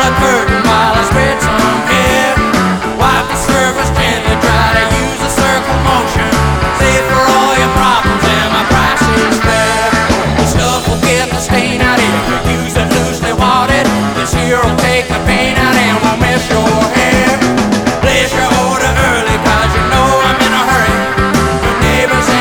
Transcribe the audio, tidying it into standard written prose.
the curtain while I spread some hair. Wipe the surface gently, try to use a circle motion. Save for all your problems and my price is fair. The stuff will get the stain out if you use it loosely watered. This here will take the pain out and won't mess your